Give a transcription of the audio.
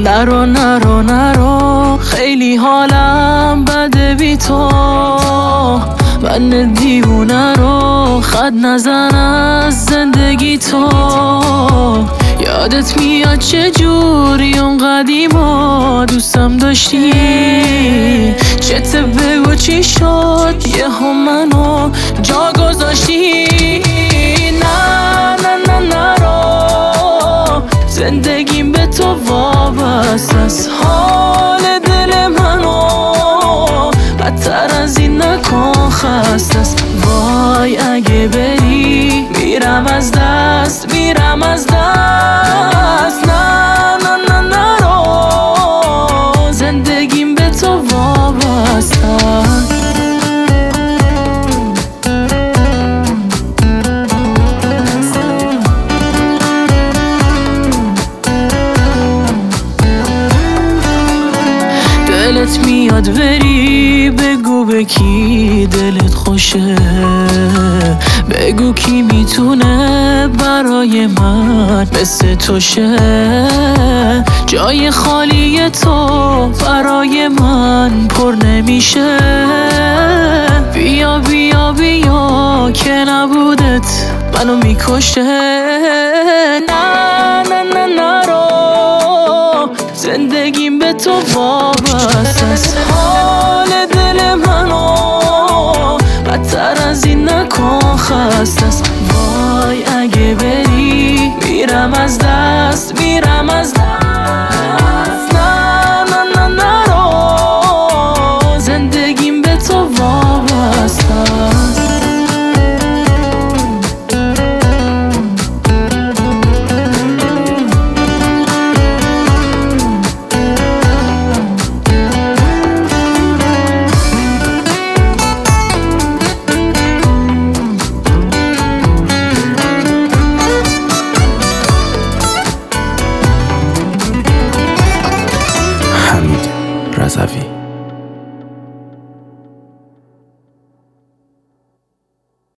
نرو نرو نرو، خیلی حالم بده بی تو. من دیوونه رو خط نزن از زندگی تو. یادت میاد چه جوری اون قدیما دوستم داشتی؟ چته بگو چی شد یهو منو جا گذاشتی؟ نه نه نه نرو، زندگیم به تو وابسته است. حال دل منو بدتر از این نکن، خسته است. وای اگه بری میرم از دست، میرم از دست. نه نه نه نرو، زندگیم به تو وابسته است. دلت میاد بری، بگو به کی دلت خوشه. بگو کی میتونه برای من مثل تو شه. جای خالی تو برای من پر نمیشه. بیا بیا بیا که نبودت منو میکشه. نه نه نه نرو، زندگیم به تو وابسته است. حال دل منو بدتر از این نکن، خسته است. وای اگه بری میرم از دست، میرم از دست. نه نه نه نرو، زندگیم به تو وابسته است. حمید رضوی.